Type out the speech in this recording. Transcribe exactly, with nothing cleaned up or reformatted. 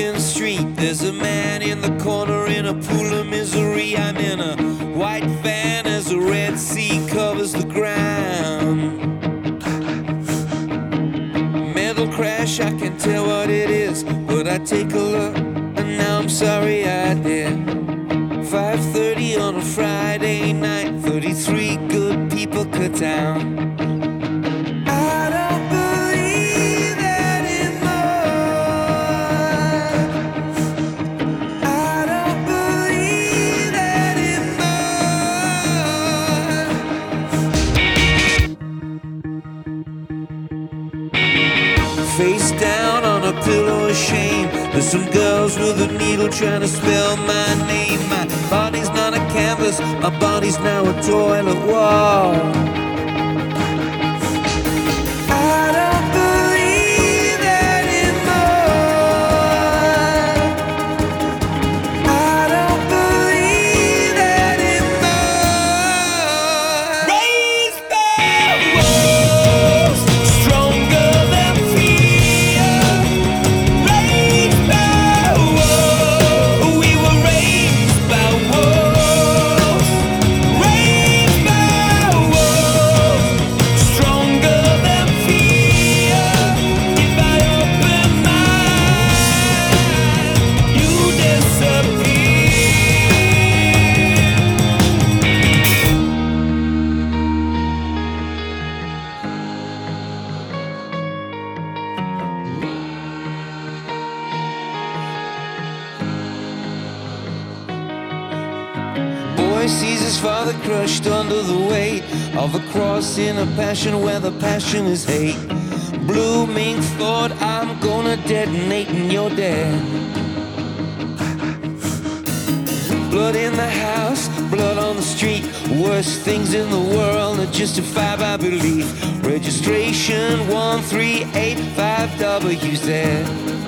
walking the street. There's a man in the corner in a pool of misery. I'm in a white van as the Red Sea covers the ground. Metal crash, I can tell what it is, but I take a look and now I'm sorry I did. five thirty on a Friday night, thirty-three good people cut down. I don't believe anymore. I don't believe anymore. Face down on a pillow of shame. There's some girls with a needle trying to spell my name. My body's not a canvas, my body's now a toilet wall. I don't believe anymore. I don't believe anymore. Raise my walls, stronger than fear. Raise my walls, we were raised by wolves. Raise my walls, stronger than fear. If I open my eyes, you disappear. Boy sees his father crushed under the weight of a cross in a passion where the passion is hate. Blooming thought, I'm gonna detonate and you're dead. Blood in the house, blood on the street. Worst things in the world are justified by belief. Registration one three eight five W Z.